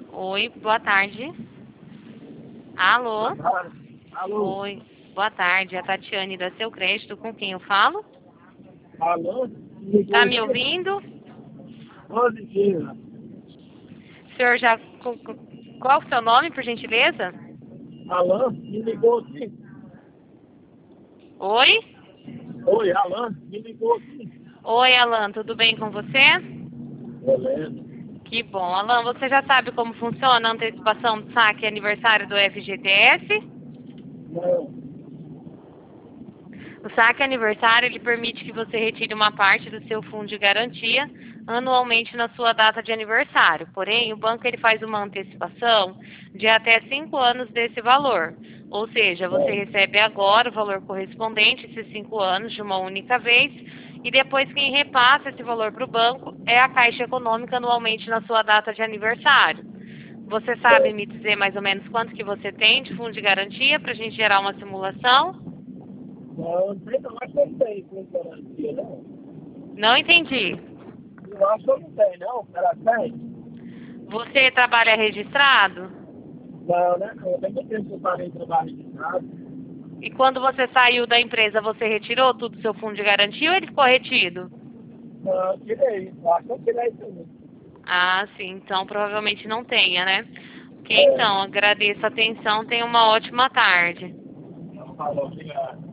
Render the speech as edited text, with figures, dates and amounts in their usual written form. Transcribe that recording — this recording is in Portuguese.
Oi, boa tarde. Alô? Boa tarde. Alô? Oi, boa tarde. É a Tatiane da Seu Crédito, com quem eu falo? Alô? Tá Ligou me aqui? ouvindo? Positivo. O senhor já... Qual o seu nome, por gentileza? Alô? Me ligou aqui? Oi? Oi, Alan? Me ligou aqui? Oi, Alan, tudo bem com você? Beleza. Que bom. Alan, você já sabe como funciona a antecipação do saque aniversário do FGTS? Não. O saque aniversário ele permite que você retire uma parte do seu fundo de garantia anualmente na sua data de aniversário. Porém, o banco ele faz uma antecipação de até 5 anos desse valor. Ou seja, você Não. recebe agora o valor correspondente, esses 5 anos, de uma única vez, e depois quem repassa esse valor para o banco é a Caixa Econômica anualmente na sua data de aniversário. Você sabe me dizer mais ou menos quanto que você tem de fundo de garantia para a gente gerar uma simulação? Não, não tem, não. Acho que eu não tenho com garantia, não. Não entendi. Eu acho que eu não tenho, não. Ela tem? Você trabalha registrado? Não, né? Eu tenho tempo que eu parei de trabalhar de casa. E quando você saiu da empresa, você retirou tudo do seu fundo de garantia ou ele ficou retido? Não, eu tirei. Eu acho que eu tirei tudo. Ah, sim. Então provavelmente não tenha, né? Ok, É. então. Agradeço a atenção. Tenha uma ótima tarde. Não falou, obrigado.